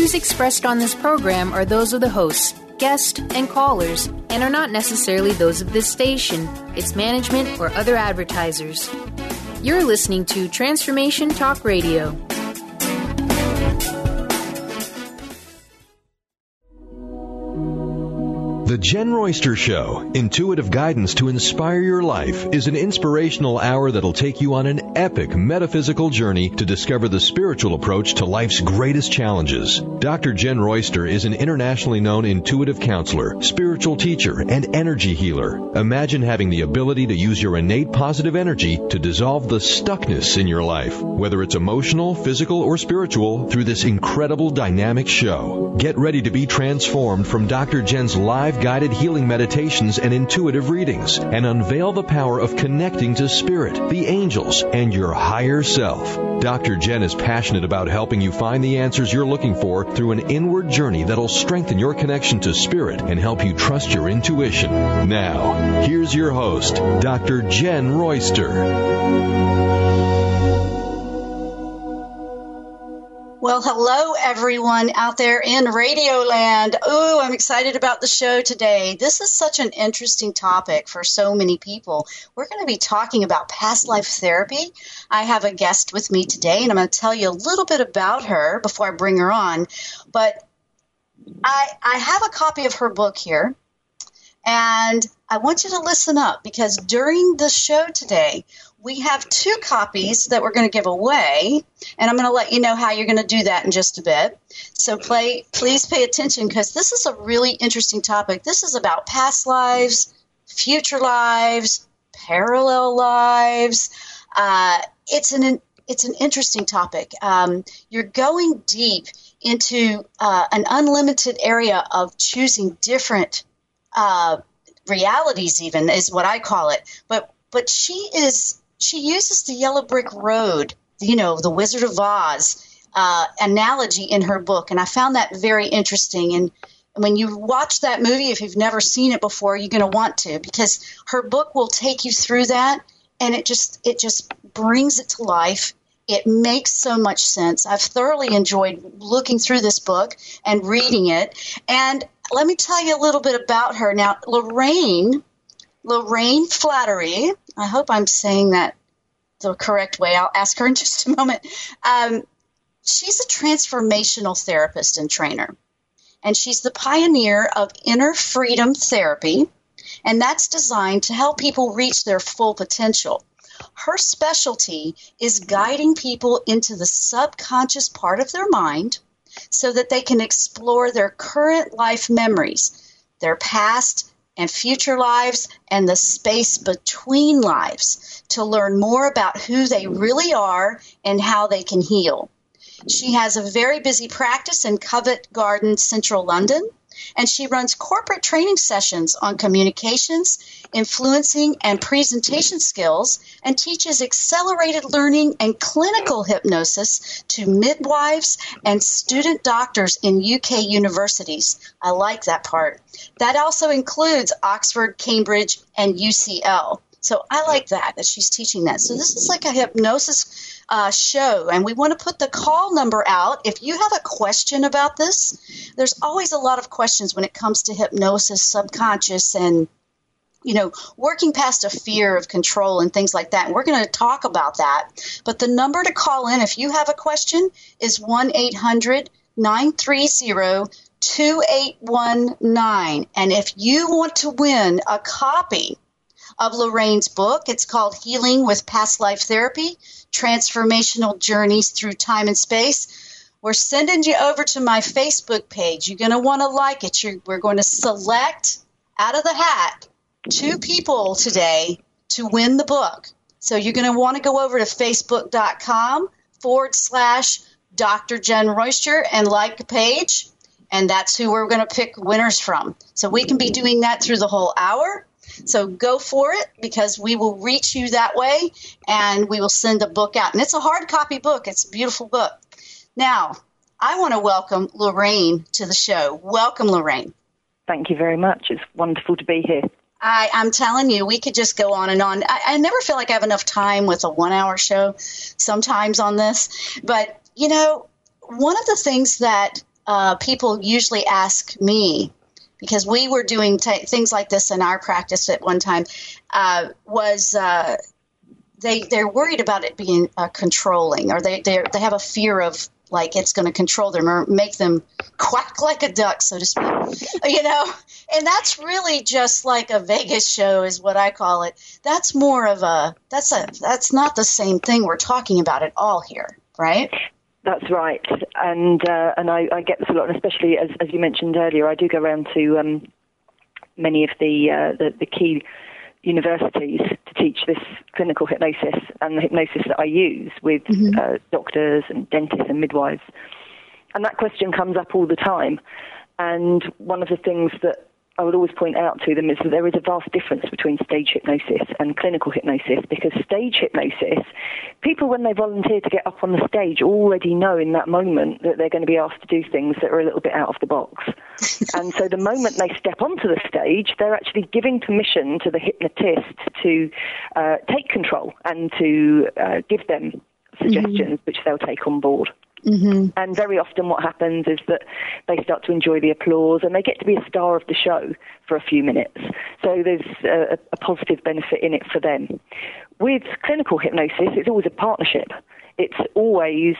views expressed on this program are those of the hosts, guests, and callers, and are not necessarily those of this station, its management, or other advertisers. You're listening to Transformation Talk Radio. The Jen Royster Show, intuitive guidance to inspire your life, is an inspirational hour that'll take you on an epic metaphysical journey to discover the spiritual approach to life's greatest challenges. Dr. Jen Royster is an internationally known intuitive counselor, spiritual teacher, and energy healer. Imagine having the ability to use your innate positive energy to dissolve the stuckness in your life, whether it's emotional, physical, or spiritual, through this incredible dynamic show. Get ready to be transformed from Dr. Jen's live guided healing meditations and intuitive readings, and unveil the power of connecting to spirit, the angels, and your higher self. Dr. Jen is passionate about helping you find the answers you're looking for through an inward journey that'll strengthen your connection to spirit and help you trust your intuition. Now, here's your host, Dr. Jen Royster. Well, hello, everyone out there in Radioland. Oh, I'm excited about the show today. This is such an interesting topic for so many people. We're going to be talking about past life therapy. I have a guest with me today, and I'm going to tell you a little bit about her before I bring her on. But I have a copy of her book here, and I want you to listen up, because during the show today, we have 2 copies that we're going to give away, and I'm going to let you know how you're going to do that in just a bit. So please pay attention, because this is a really interesting topic. This is about past lives, future lives, parallel lives. It's an interesting topic. You're going deep into an unlimited area of choosing different realities, even is what I call it. But she uses the yellow brick road, the Wizard of Oz analogy in her book, and I found that very interesting. And when you watch that movie, if you've never seen it before, you're going to want to, because her book will take you through that, and it just brings it to life. It makes so much sense. I've thoroughly enjoyed looking through this book and reading it. And let me tell you a little bit about her. Now, Lorraine Flattery, I hope I'm saying that the correct way. I'll ask her in just a moment. She's a transformational therapist and trainer, and she's the pioneer of Inner Freedom Therapy, and that's designed to help people reach their full potential. Her specialty is guiding people into the subconscious part of their mind so that they can explore their current life memories, their past and future lives, and the space between lives to learn more about who they really are and how they can heal. She has a very busy practice in Covent Garden, Central London, and she runs corporate training sessions on communications, influencing, and presentation skills, and teaches accelerated learning and clinical hypnosis to midwives and student doctors in UK universities. I like that part. That also includes Oxford, Cambridge, and UCL. So I like that she's teaching that. So this is like a hypnosis show, and we want to put the call number out. If you have a question about this, there's always a lot of questions when it comes to hypnosis, subconscious, and working past a fear of control and things like that. And we're going to talk about that. But the number to call in if you have a question is 1-800-930-2819. And if you want to win a copy of Lorraine's book, it's called Healing with Past Life Therapy, Transformational Journeys Through Time and Space. We're sending you over to my Facebook page. You're going to want to like it. We're going to select out of the hat 2 people today to win the book. So you're going to want to go over to facebook.com/Dr. Jen Royster and like the page. And that's who we're going to pick winners from. So we can be doing that through the whole hour. So go for it, because we will reach you that way, and we will send a book out. And it's a hard copy book. It's a beautiful book. Now, I want to welcome Lorraine to the show. Welcome, Lorraine. Thank you very much. It's wonderful to be here. I'm telling you, we could just go on and on. I never feel like I have enough time with a 1-hour show sometimes on this. But, one of the things that people usually ask me, because we were doing things like this in our practice at one time, they're worried about it being controlling, or they have a fear of like it's going to control them or make them quack like a duck, so to speak, and that's really just like a Vegas show is what I call it. That's more of that's not the same thing we're talking about at all here, right? That's right, and I get this a lot, and especially as you mentioned earlier, I do go around to many of the key universities to teach this clinical hypnosis, and the hypnosis that I use with doctors and dentists and midwives. And that question comes up all the time. And one of the things that I would always point out to them is that there is a vast difference between stage hypnosis and clinical hypnosis, because stage hypnosis, people when they volunteer to get up on the stage already know in that moment that they're going to be asked to do things that are a little bit out of the box. And so the moment they step onto the stage, they're actually giving permission to the hypnotist to take control and to give them suggestions which they'll take on board. Mm-hmm. And very often what happens is that they start to enjoy the applause and they get to be a star of the show for a few minutes. So there's a positive benefit in it for them. With clinical hypnosis, it's always a partnership. It's always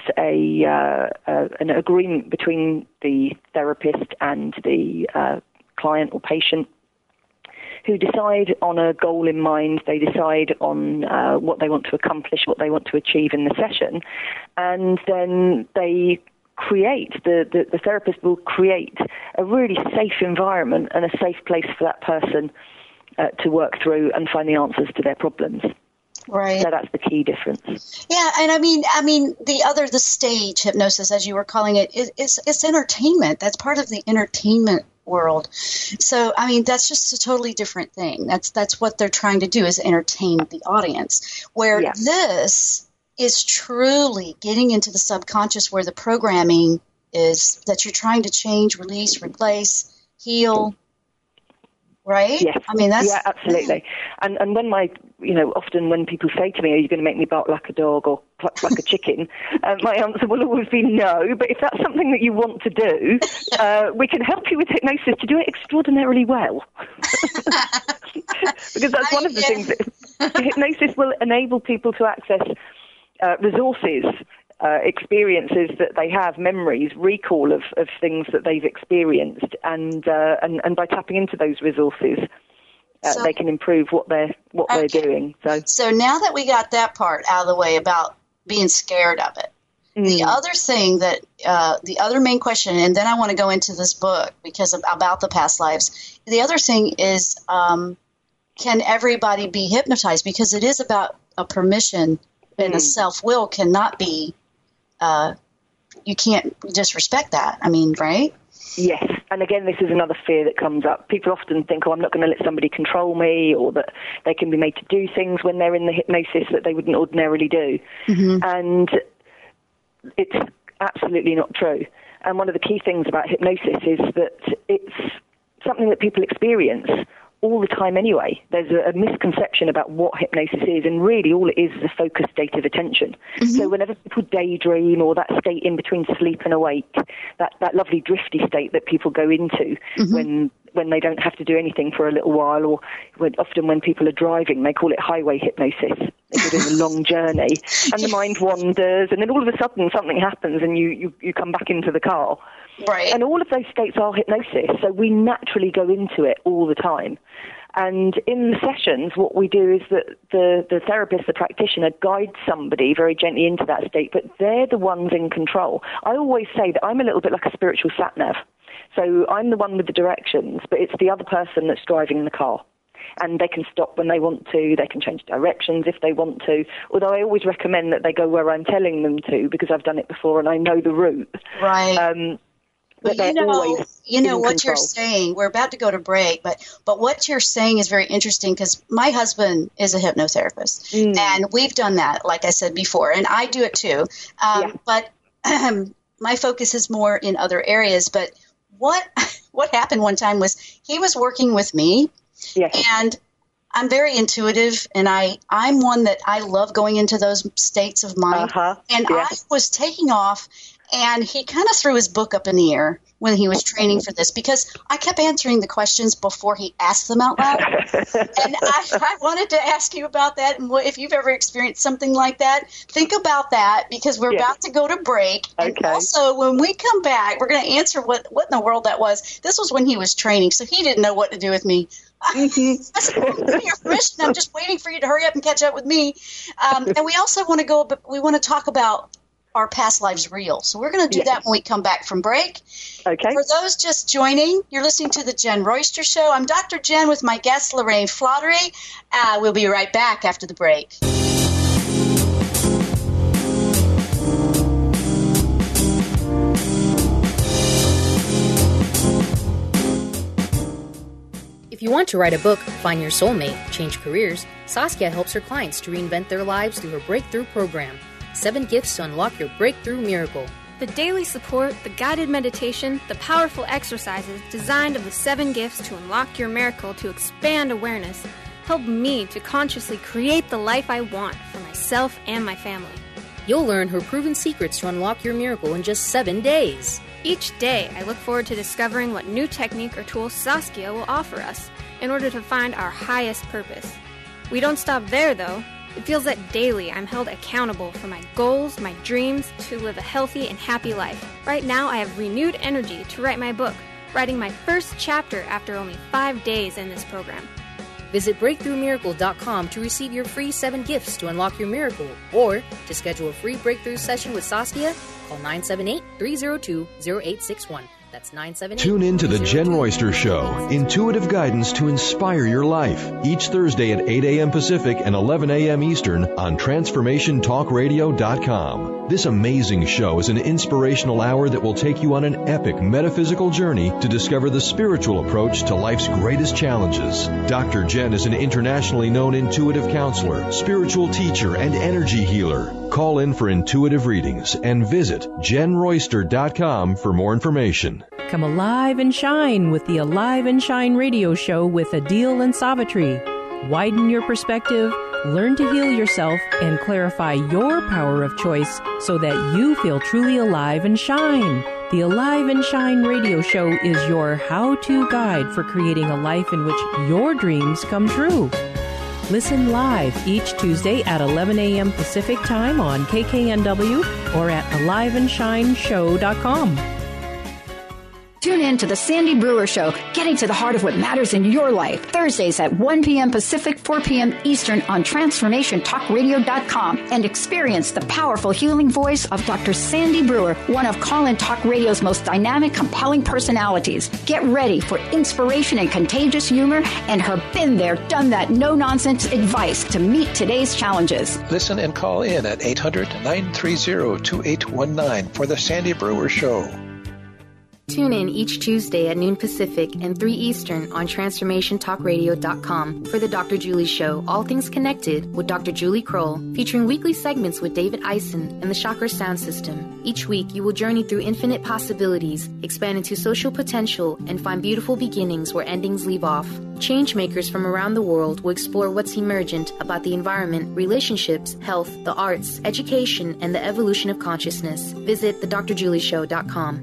an agreement between the therapist and the client or patient, who decide on a goal in mind. They decide on what they want to accomplish, what they want to achieve in the session, and then they create, the therapist will create a really safe environment and a safe place for that person to work through and find the answers to their problems. Right. So that's the key difference. Yeah, and I mean, the stage hypnosis, as you were calling it, it's entertainment. That's part of the entertainment world. So, I mean, that's just a totally different thing. That's what they're trying to do, is entertain the audience. Where this is truly getting into the subconscious, where the programming is that you're trying to change, release, replace, heal. Right? Yes. I mean, that's... Yeah, absolutely. And when often when people say to me, are you going to make me bark like a dog or cluck like a chicken? My answer will always be no. But if that's something that you want to do, we can help you with hypnosis to do it extraordinarily well. Because that's one of the things that hypnosis will enable people to access resources, experiences that they have, memories, recall of things that they've experienced, and by tapping into those resources, they can improve what they're doing. So now that we got that part out of the way about being scared of it, the other thing that the other main question, and then I want to go into this book because about the past lives. The other thing is, can everybody be hypnotized? Because it is about a permission, and a self-will cannot be. You can't disrespect that. I mean, right? Yes. And again, this is another fear that comes up. People often think, I'm not going to let somebody control me, or that they can be made to do things when they're in the hypnosis that they wouldn't ordinarily do. Mm-hmm. And it's absolutely not true. And one of the key things about hypnosis is that it's something that people experience all the time anyway. There's a misconception about what hypnosis is, and really all it is a focused state of attention. Mm-hmm. So whenever people daydream, or that state in between sleep and awake, that lovely drifty state that people go into when they don't have to do anything for a little while, or often when people are driving, they call it highway hypnosis. They're doing a long journey and the mind wanders, and then all of a sudden something happens and you come back into the car. Right. And all of those states are hypnosis, so we naturally go into it all the time. And in the sessions, what we do is that the therapist, the practitioner, guides somebody very gently into that state, but they're the ones in control. I always say that I'm a little bit like a spiritual sat-nav. So I'm the one with the directions, but it's the other person that's driving the car. And they can stop when they want to, they can change directions if they want to, although I always recommend that they go where I'm telling them to, because I've done it before and I know the route. Right. But you know what you're saying. We're about to go to break, but what you're saying is very interesting, because my husband is a hypnotherapist, and we've done that, like I said before, and I do it too. But my focus is more in other areas. But what happened one time was he was working with me, and I'm very intuitive, and I'm one that I love going into those states of mind. And I was taking off, and he kind of threw his book up in the air when he was training for this, because I kept answering the questions before he asked them out loud. And I wanted to ask you about that, and if you've ever experienced something like that. Think about that, because we're about to go to break. Okay. And also, when we come back, we're going to answer what in the world that was. This was when he was training, so he didn't know what to do with me. I said, give me your permission. I'm just waiting for you to hurry up and catch up with me. And we also want to talk about our past lives real. So we're going to do that when we come back from break. Okay. For those just joining, you're listening to The Jen Royster Show. I'm Dr. Jen with my guest, Lorraine Flottery. We'll be right back after the break. If you want to write a book, find your soulmate, change careers, Saskia helps her clients to reinvent their lives through her Breakthrough program. 7 gifts to unlock your breakthrough miracle. The daily support, the guided meditation, the powerful exercises designed of the 7 gifts to unlock your miracle to expand awareness help me to consciously create the life I want for myself and my family. You'll learn her proven secrets to unlock your miracle in just 7 days. Each day, I look forward to discovering what new technique or tool Saskia will offer us in order to find our highest purpose. We don't stop there, though. It feels that daily I'm held accountable for my goals, my dreams, to live a healthy and happy life. Right now, I have renewed energy to write my book, writing my first chapter after only 5 days in this program. Visit BreakthroughMiracle.com to receive your free 7 gifts to unlock your miracle, or to schedule a free breakthrough session with Saskia, call 978-302-0861. That's 978. Tune in to The Jen Royster Show, intuitive guidance to inspire your life. Each Thursday at 8 a.m. Pacific and 11 a.m. Eastern on TransformationTalkRadio.com. This amazing show is an inspirational hour that will take you on an epic metaphysical journey to discover the spiritual approach to life's greatest challenges. Dr. Jen is an internationally known intuitive counselor, spiritual teacher, and energy healer. Call in for intuitive readings and visit JenRoyster.com for more information. Come alive and shine with the Alive and Shine radio show with Adil and Savitri. Widen your perspective, learn to heal yourself, and clarify your power of choice so that you feel truly alive and shine. The Alive and Shine radio show is your how-to guide for creating a life in which your dreams come true. Listen live each Tuesday at 11 a.m. Pacific Time on KKNW or at aliveandshineshow.com. Tune in to The Sandy Brewer Show, getting to the heart of what matters in your life. Thursdays at 1 p.m. Pacific, 4 p.m. Eastern on TransformationTalkRadio.com, and experience the powerful healing voice of Dr. Sandy Brewer, one of Call-In Talk Radio's most dynamic, compelling personalities. Get ready for inspiration and contagious humor and her been there, done that, no-nonsense advice to meet today's challenges. Listen and call in at 800-930-2819 for The Sandy Brewer Show. Tune in each Tuesday at noon Pacific and 3 Eastern on TransformationTalkRadio.com for the Dr. Julie Show, All Things Connected with Dr. Julie Kroll, featuring weekly segments with David Eisen and the Chakra Sound System. Each week, you will journey through infinite possibilities, expand into social potential, and find beautiful beginnings where endings leave off. Changemakers from around the world will explore what's emergent about the environment, relationships, health, the arts, education, and the evolution of consciousness. Visit thedrjulieshow.com.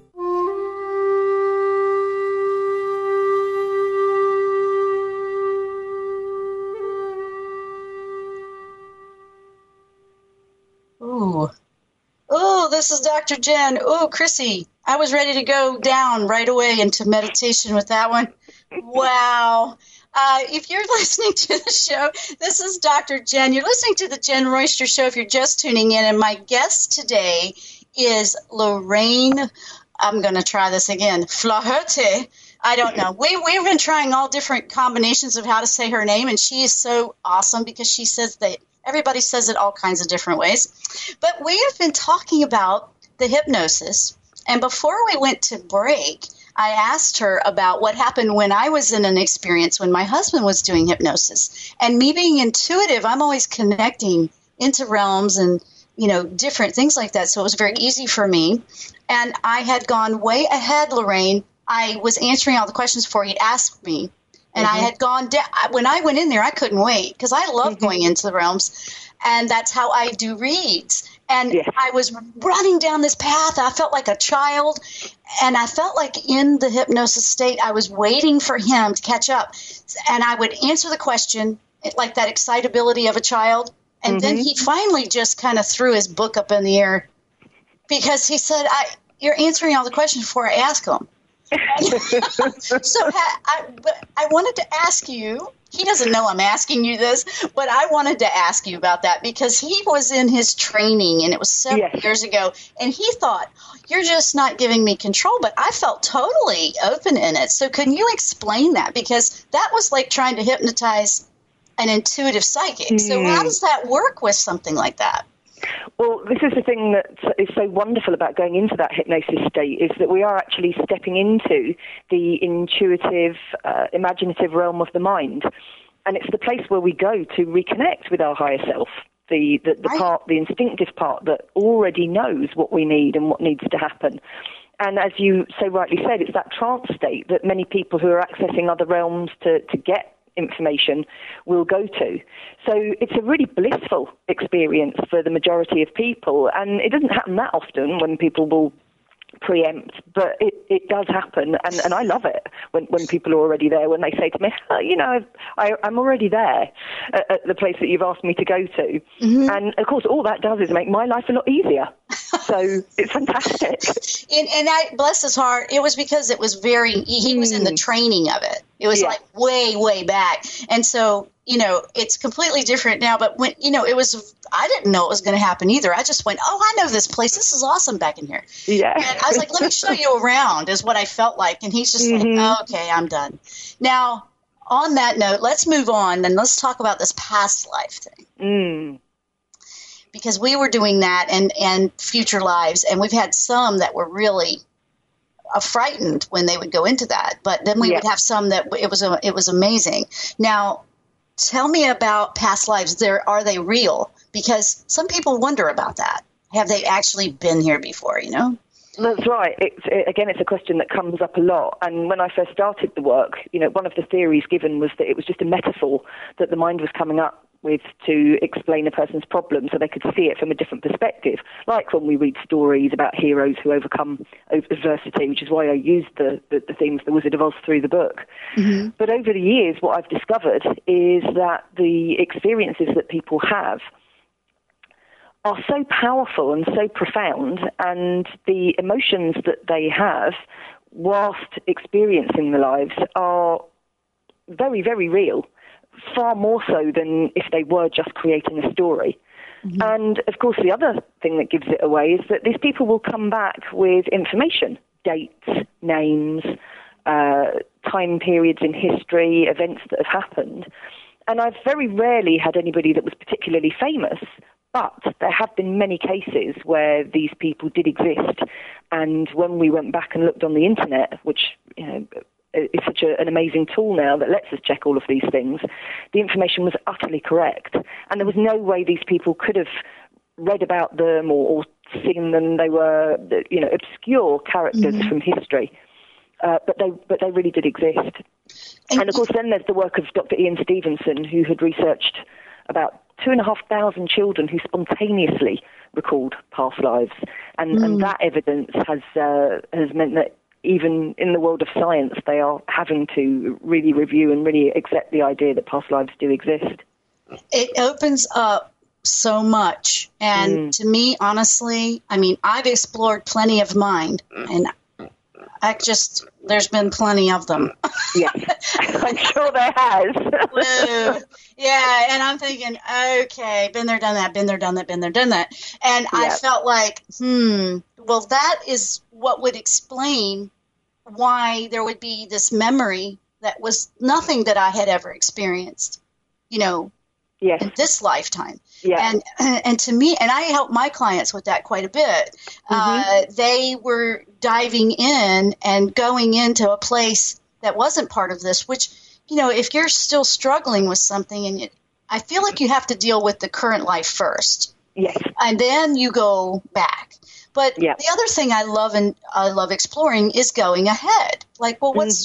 Oh, this is Dr. Jen. Oh, Chrissy, I was ready to go down right away into meditation with that one. Wow. If you're listening to the show, this is Dr. Jen. You're listening to the Jen Royster Show if you're just tuning in, and my guest today is Lorraine, I'm going to try this again, Flottery. I don't know. We've been trying all different combinations of how to say her name, and she is so awesome because she says that everybody says it all kinds of different ways. But we have been talking about the hypnosis. And before we went to break, I asked her about what happened when I was in an experience when my husband was doing hypnosis. And me being intuitive, I'm always connecting into realms and, different things like that. So it was very easy for me. And I had gone way ahead, Lorraine. I was answering all the questions before he'd asked me. And I had gone down. When I went in there, I couldn't wait because I love going into the realms. And that's how I do reads. And I was running down this path. I felt like a child. And I felt like in the hypnosis state, I was waiting for him to catch up. And I would answer the question, like that excitability of a child. And then he finally just kind of threw his book up in the air because he said, you're answering all the questions before I ask them. So I wanted to ask you, he doesn't know I'm asking you this, but I wanted to ask you about that because he was in his training and it was several years ago. And he thought, you're just not giving me control. But I felt totally open in it. So can you explain that? Because that was like trying to hypnotize an intuitive psychic. So how does that work with something like that? Well, this is the thing that is so wonderful about going into that hypnosis state is that we are actually stepping into the intuitive, imaginative realm of the mind. And it's the place where we go to reconnect with our higher self, the part, the instinctive part that already knows what we need and what needs to happen. And as you so rightly said, it's that trance state that many people who are accessing other realms to get information will go to. So it's a really blissful experience for the majority of people, and it doesn't happen that often when people will preempt, but it does happen, and I love it when people are already there, when they say to me, I'm already there at the place that you've asked me to go to. And of course all that does is make my life a lot easier. So it's fantastic. And I, bless his heart, it was because it was he was in the training of it. It was like way back. And so, it's completely different now. But when, I didn't know it was going to happen either. I just went, I know this place. This is awesome back in here. Yeah. And I was like, let me show you around is what I felt like. And he's just like, okay, I'm done. Now, on that note, let's move on and let's talk about this past life thing. Because we were doing that and future lives, and we've had some that were really frightened when they would go into that. But then we would have some that it was amazing. Now, tell me about past lives. Are they real? Because some people wonder about that. Have they actually been here before? That's right. It's a question that comes up a lot. And when I first started the work, one of the theories given was that it was just a metaphor that the mind was coming up with to explain a person's problem so they could see it from a different perspective. Like when we read stories about heroes who overcome adversity, which is why I used the themes of The Wizard of Oz through the book. But over the years, what I've discovered is that the experiences that people have are so powerful and so profound, and the emotions that they have whilst experiencing the lives are very, very real, far more so than if they were just creating a story. And, of course, the other thing that gives it away is that these people will come back with information, dates, names, time periods in history, events that have happened. And I've very rarely had anybody that was particularly famous, but there have been many cases where these people did exist. And when we went back and looked on the internet, which, is such an amazing tool now that lets us check all of these things, the information was utterly correct. And there was no way these people could have read about them or seen them. They were, obscure characters from history. But they really did exist. And, of course, then there's the work of Dr. Ian Stevenson, who had researched about 2,500 children who spontaneously recalled past lives. And that evidence has meant that even in the world of science, they are having to really review and really accept the idea that past lives do exist. It opens up so much. And to me, honestly, I've explored plenty of mind, and there's been plenty of them. Yes, I'm sure there has. Yeah, and I'm thinking, okay, been there, done that, been there, done that, been there, done that. And I felt like, well, that is what would explain why there would be this memory that was nothing that I had ever experienced, in this lifetime. Yeah. And to me, and I help my clients with that quite a bit. They were diving in and going into a place that wasn't part of this, which, if you're still struggling with something, and I feel like you have to deal with the current life first. Yes. And then you go back. But the other thing I love exploring is going ahead. Like, well, what's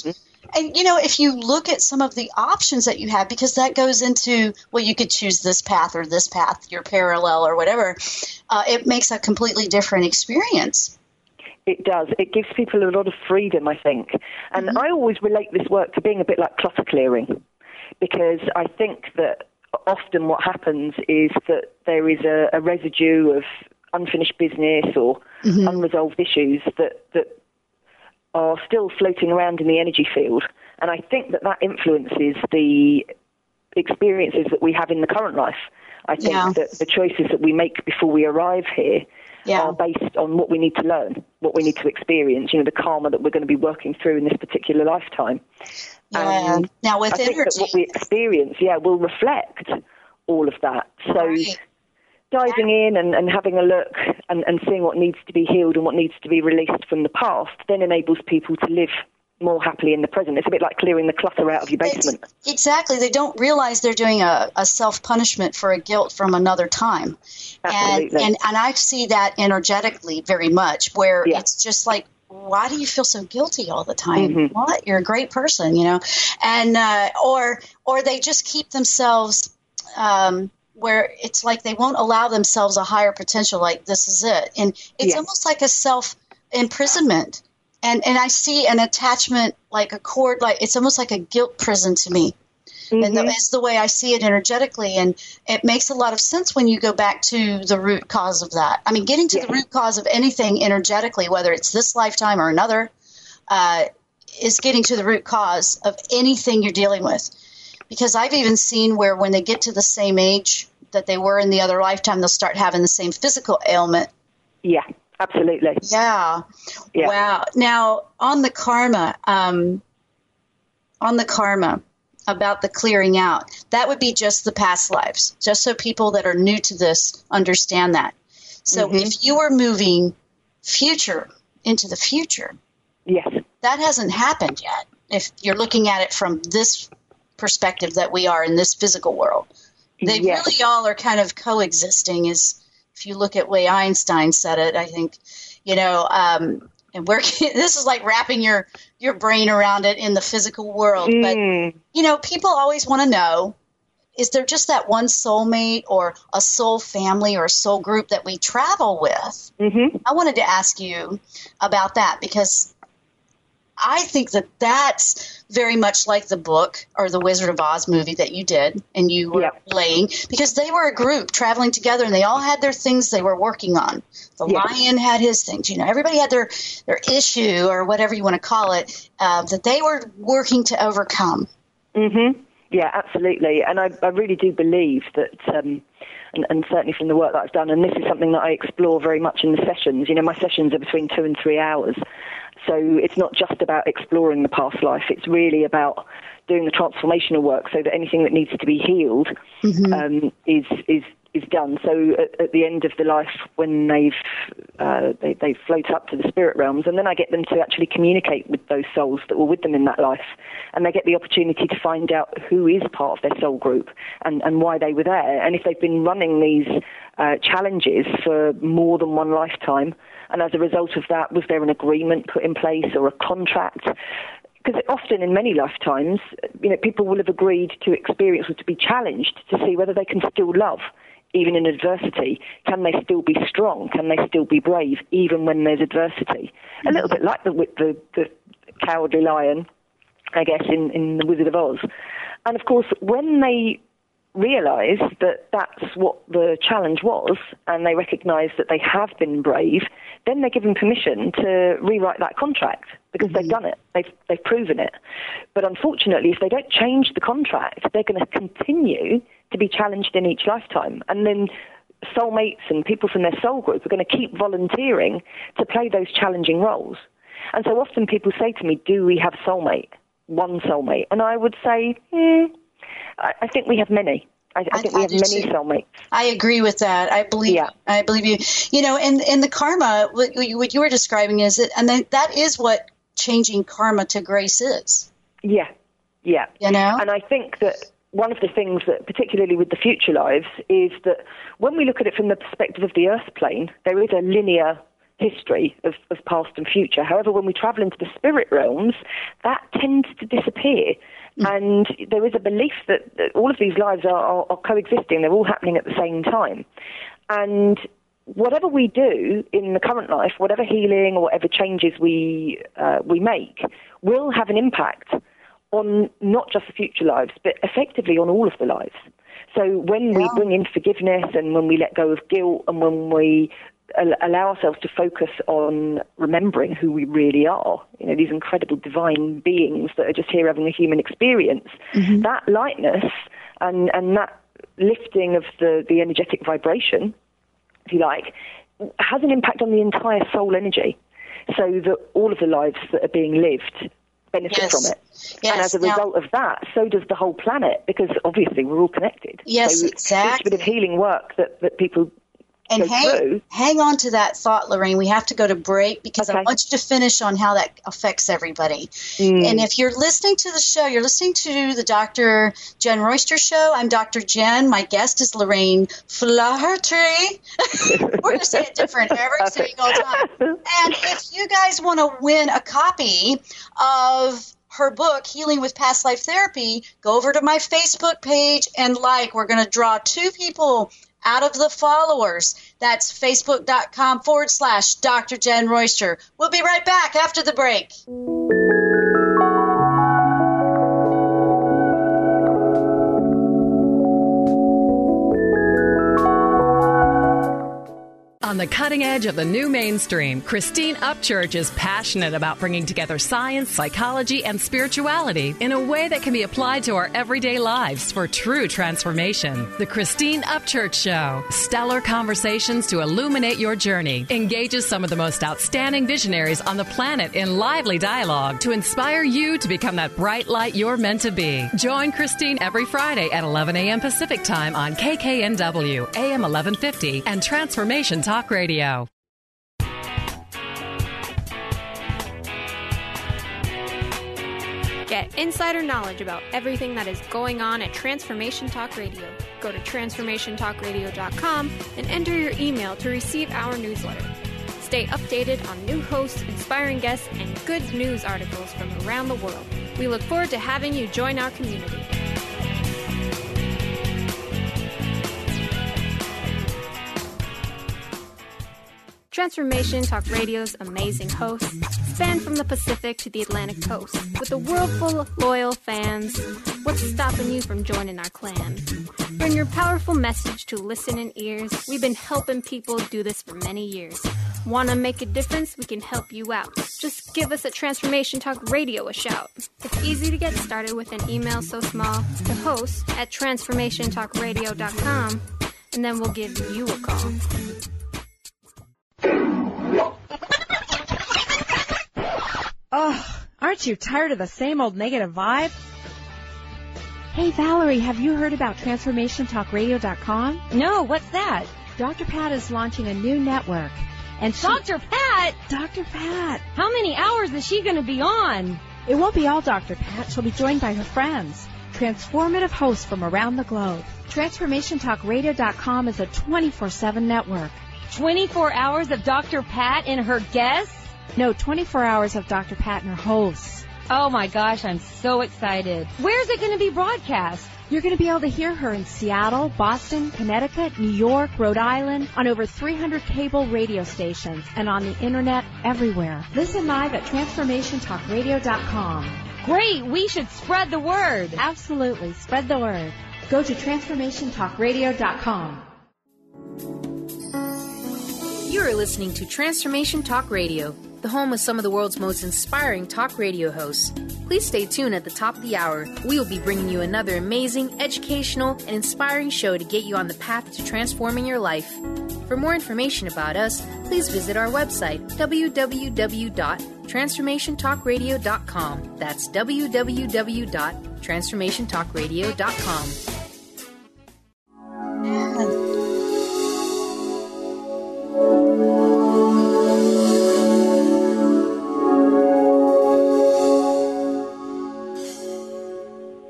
And, if you look at some of the options that you have, because that goes into, well, you could choose this path or this path, your parallel or whatever, it makes a completely different experience. It does. It gives people a lot of freedom, I think. And I always relate this work to being a bit like clutter clearing, because I think that often what happens is that there is a residue of unfinished business or unresolved issues that are still floating around in the energy field. And I think that influences the experiences that we have in the current life. I think that the choices that we make before we arrive here are based on what we need to learn, what we need to experience, the karma that we're going to be working through in this particular lifetime. Yeah. And now with I think that what we experience, will reflect all of that. So diving in and having a look and seeing what needs to be healed and what needs to be released from the past then enables people to live more happily in the present. It's a bit like clearing the clutter out of your basement. Exactly. They don't realize they're doing a self-punishment for a guilt from another time. Absolutely. And I see that energetically very much, where it's just like, why do you feel so guilty all the time? What? You're a great person, and or they just keep themselves where it's like they won't allow themselves a higher potential, like this is it. And it's almost like a self-imprisonment. And I see an attachment like a cord, like it's almost like a guilt prison to me. And that's the way I see it energetically. And it makes a lot of sense when you go back to the root cause of that. I mean, getting to the root cause of anything energetically, whether it's this lifetime or another, is getting to the root cause of anything you're dealing with. Because I've even seen where when they get to the same age that they were in the other lifetime, they'll start having the same physical ailment. Yeah, absolutely. Yeah. Wow. Now, on the karma about the clearing out, that would be just the past lives, just so people that are new to this understand that. So if you were moving into the future, that hasn't happened yet. If you're looking at it from this perspective that we are in this physical world, they really all are kind of coexisting. Is if you look at the way Einstein said it, I think, and this is like wrapping your brain around it in the physical world. But, people always want to know, is there just that one soulmate or a soul family or a soul group that we travel with? I wanted to ask you about that, because I think that that's very much like the book or the Wizard of Oz movie that you did and you were playing, because they were a group traveling together and they all had their things they were working on. The lion had his things, everybody had their issue or whatever you want to call it, that they were working to overcome. Yeah, absolutely. And I really do believe that, and certainly from the work that I've done, and this is something that I explore very much in the sessions. My sessions are between 2 and 3 hours. So it's not just about exploring the past life. It's really about doing the transformational work so that anything that needs to be healed is done. So at the end of the life, when they float up to the spirit realms, and then I get them to actually communicate with those souls that were with them in that life, and they get the opportunity to find out who is part of their soul group and why they were there, and if they've been running these challenges for more than one lifetime, and as a result of that, was there an agreement put in place or a contract? Because often in many lifetimes, people will have agreed to experience or to be challenged to see whether they can still love, even in adversity. Can they still be strong? Can they still be brave, even when there's adversity? A little bit like the cowardly lion, I guess, in The Wizard of Oz. And of course, when they realise that that's what the challenge was, and they recognise that they have been brave, then they're given permission to rewrite that contract, because they've done it, they've proven it. But unfortunately, if they don't change the contract, they're going to continue to be challenged in each lifetime. And then soulmates and people from their soul group are going to keep volunteering to play those challenging roles. And so often people say to me, do we have one soulmate? And I would say, I think we have many. I think we have many soulmates. I agree with that. I believe you. And the karma, what you were describing is it, and that is what changing karma to grace is. Yeah. And I think that one of the things that, particularly with the future lives, is that when we look at it from the perspective of the earth plane, there is a linear history of past and future. However, when we travel into the spirit realms, that tends to disappear. And there is a belief that all of these lives are coexisting. They're all happening at the same time. And whatever we do in the current life, whatever healing or whatever changes we make, will have an impact on not just the future lives, but effectively on all of the lives. So when we bring in forgiveness, and when we let go of guilt, and when we allow ourselves to focus on remembering who we really are, these incredible divine beings that are just here having a human experience, that lightness and that lifting of the energetic vibration, if you like, has an impact on the entire soul energy, so that all of the lives that are being lived benefit from it. Yes. And as a result of that, so does the whole planet, because obviously we're all connected. Yes, so exactly. Each bit of healing work that people and go hang on to that thought, Lorraine. We have to go to break, because I want you to finish on how that affects everybody. And if you're listening to the show, you're listening to the Dr. Jen Royster Show. I'm Dr. Jen. My guest is Lorraine Flaherty. We're going to say it different every single time. And if you guys want to win a copy of her book, Healing with Past Life Therapy, go over to my Facebook page and we're going to draw 2 people out of the followers. That's facebook.com/Dr. Jen Royster. We'll be right back after the break. On the cutting edge of the new mainstream, Christine Upchurch is passionate about bringing together science, psychology, and spirituality in a way that can be applied to our everyday lives for true transformation. The Christine Upchurch Show, stellar conversations to illuminate your journey, engages some of the most outstanding visionaries on the planet in lively dialogue to inspire you to become that bright light you're meant to be. Join Christine every Friday at 11 a.m. Pacific Time on KKNW, AM 1150, and Transformation Talk Radio. Get insider knowledge about everything that is going on at Transformation Talk Radio. Go to transformationtalkradio.com and enter your email to receive our newsletter. Stay updated on new hosts, inspiring guests, and good news articles from around the world. We look forward to having you join our community. Transformation Talk Radio's amazing hosts span from the Pacific to the Atlantic coast. With a world full of loyal fans, what's stopping you from joining our clan? Bring your powerful message to listening ears. We've been helping people do this for many years. Want to make a difference? We can help you out. Just give us at Transformation Talk Radio a shout. It's easy to get started with an email so small to host at transformationtalkradio.com, and then we'll give you a call. Oh, aren't you tired of the same old negative vibe? Hey, Valerie, have you heard about TransformationTalkRadio.com? No, what's that? Dr. Pat is launching a new network. And Dr. Pat? Dr. Pat. How many hours is she going to be on? It won't be all Dr. Pat. She'll be joined by her friends, transformative hosts from around the globe. TransformationTalkRadio.com is a 24/7 network. 24 hours of Dr. Pat and her guests? No, 24 hours of Dr. Pat and her hosts. Oh my gosh, I'm so excited. Where's it going to be broadcast? You're going to be able to hear her in Seattle, Boston, Connecticut, New York, Rhode Island, on over 300 cable radio stations, and on the internet everywhere. Listen live at TransformationTalkRadio.com. Great, we should spread the word. Absolutely, spread the word. Go to TransformationTalkRadio.com. You are listening to Transformation Talk Radio, the home of some of the world's most inspiring talk radio hosts. Please stay tuned at the top of the hour. We will be bringing you another amazing, educational, and inspiring show to get you on the path to transforming your life. For more information about us, please visit our website, www.transformationtalkradio.com. That's www.transformationtalkradio.com.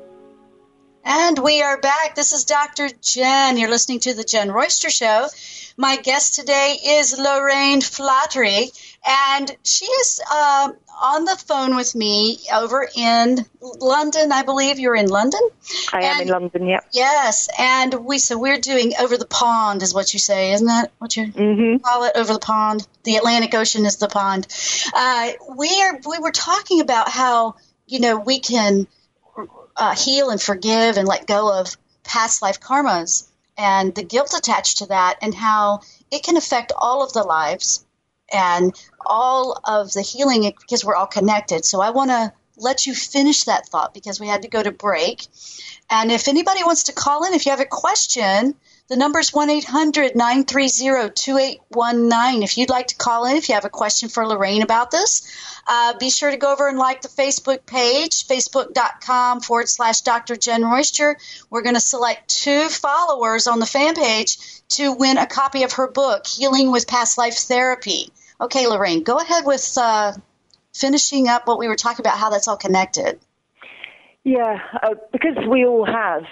And we are back. This is Dr. Jen. You're listening to The Jen Royster Show. My guest today is Lorraine Flattery, and she is on the phone with me over in London. I believe you're in London? I am in London, yeah. Yes, and we're doing over the pond is what you say, isn't that what you call it, over the pond? The Atlantic Ocean is the pond. We were talking about how, we can heal and forgive and let go of past life karmas and the guilt attached to that, and how it can affect all of the lives and all of the healing because we're all connected. So I want to let you finish that thought because we had to go to break. And if anybody wants to call in, if you have a question, the number is 1-800-930-2819. If you'd like to call in, if you have a question for Lorraine about this, be sure to go over and like the Facebook page, facebook.com/Dr. Jen Royster. We're going to select 2 followers on the fan page to win a copy of her book, Healing with Past Life Therapy. Okay, Lorraine, go ahead with finishing up what we were talking about, how that's all connected. Yeah, because we all have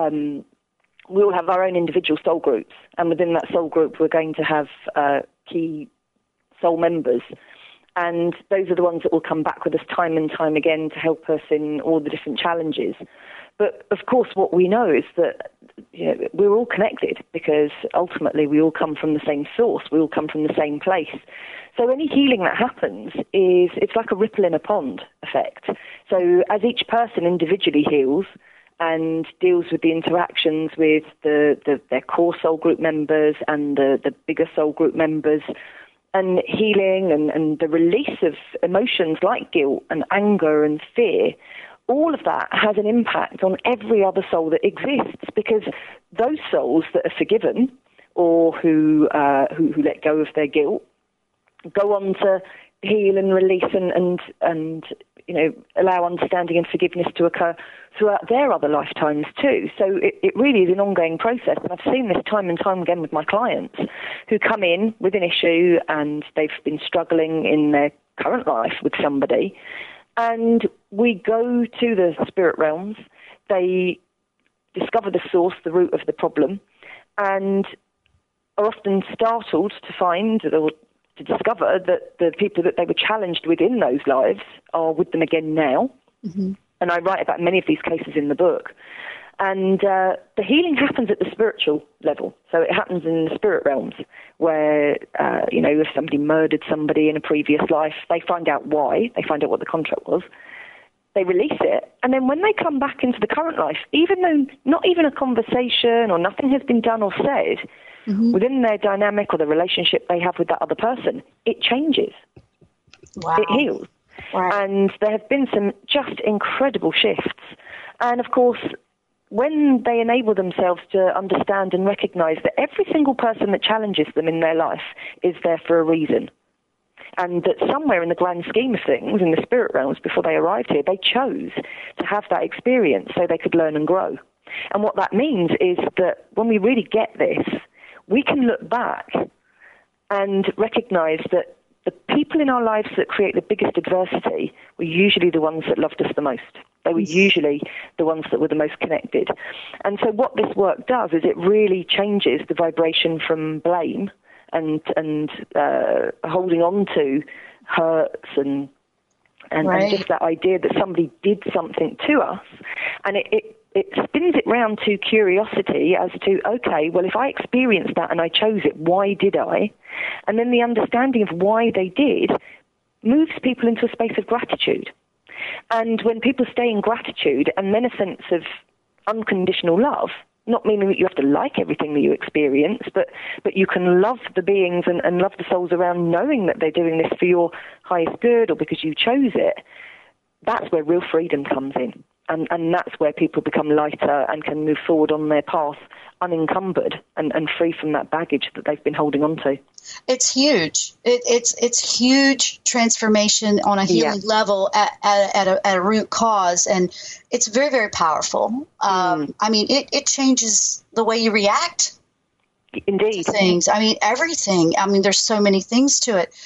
our own individual soul groups, and within that soul group we're going to have key soul members, and those are the ones that will come back with us time and time again to help us in all the different challenges. But of course what we know is that we're all connected because ultimately we all come from the same source, we all come from the same place. So any healing that happens it's like a ripple in a pond effect. So as each person individually heals and deals with the interactions with their core soul group members and the bigger soul group members, and healing and the release of emotions like guilt and anger and fear, all of that has an impact on every other soul that exists, because those souls that are forgiven or who let go of their guilt go on to heal and release and allow understanding and forgiveness to occur throughout their other lifetimes too. So it really is an ongoing process, and I've seen this time and time again with my clients who come in with an issue and they've been struggling in their current life with somebody, and we go to the spirit realms, they discover the source, the root of the problem, and are often startled to find or to discover that the people that they were challenged with in those lives are with them again now. Mm-hmm. And I write about many of these cases in the book. And the healing happens at the spiritual level. So it happens in the spirit realms where, if somebody murdered somebody in a previous life, they find out why, they find out what the contract was, they release it, and then when they come back into the current life, even though not even a conversation or nothing has been done or said, mm-hmm. within their dynamic or the relationship they have with that other person, it changes. Wow. It heals. Wow. And there have been some just incredible shifts. And of course, when they enable themselves to understand and recognize that every single person that challenges them in their life is there for a reason, and that somewhere in the grand scheme of things, in the spirit realms, before they arrived here, they chose to have that experience so they could learn and grow. And what that means is that when we really get this, we can look back and recognize that the people in our lives that create the biggest adversity were usually the ones that loved us the most. They were usually the ones that were the most connected. And so what this work does is it really changes the vibration from blame and holding on to hurts and right. and just that idea that somebody did something to us. And it spins it round to curiosity as to, okay, well, if I experienced that and I chose it, why did I? And then the understanding of why they did moves people into a space of gratitude. And when people stay in gratitude and then a sense of unconditional love, not meaning that you have to like everything that you experience, but you can love the beings and love the souls around, knowing that they're doing this for your highest good or because you chose it, that's where real freedom comes in. And that's where people become lighter and can move forward on their path unencumbered and free from that baggage that they've been holding on to. It's huge. It's huge transformation on a healing level at a root cause, and it's very, very powerful. I mean, it changes the way you react. Indeed. To things. I mean, everything. I mean, there's so many things to it.